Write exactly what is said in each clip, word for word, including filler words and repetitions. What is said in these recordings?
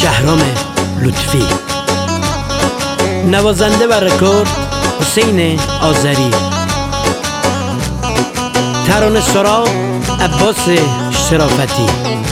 شهرام لطفی. نوازنده و رکورد حسین آذری. ترانه سرا عباس شرافتی.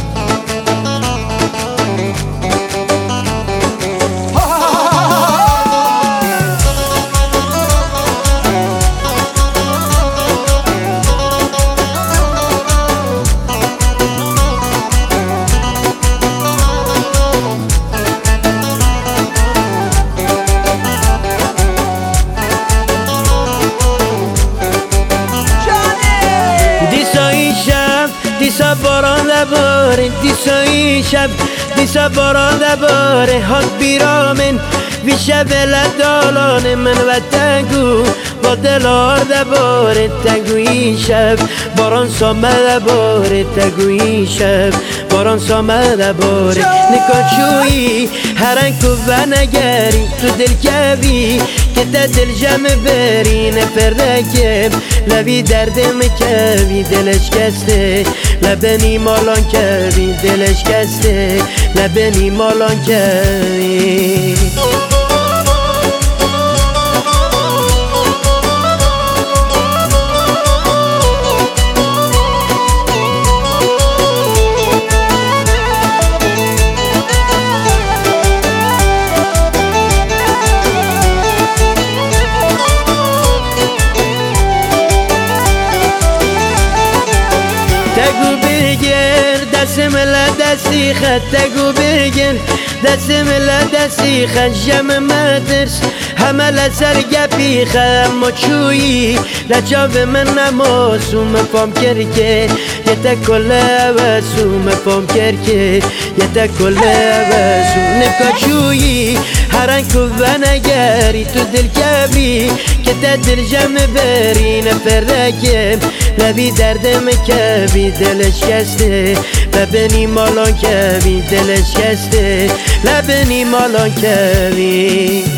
دیسا باران لباره دیسا این شب دیسا باران لباره حال بیرامن ویشه ولد دالان من و تنگو با دلار دباره تنگو این شب باران سامه دباره تنگو این شب باران سامه دباره نکاچویی هرنگ و نگری تو دل کبی که تا دل جمع بری نفردکم لبی دردم کبی دلش کسته لبنی مالان کبی دلش کسته لبنی مالان کبی. تگو بگیر دستم لدستی خد تگو بگیر دستم لدستی خد جمع مدرس همه لسر گپی خد اما چویی لچاو من نماسوم فام کرکه یه تا کل عوضوم فام کرکه یه تا کل عوضوم نکا چویی هرنگ و نگری تو دل کبی که تا دل جمع بری نفردکم لبی دردم کبی دلش کسته لبنی مالان کبی دلش کسته لبنی مالان کبی.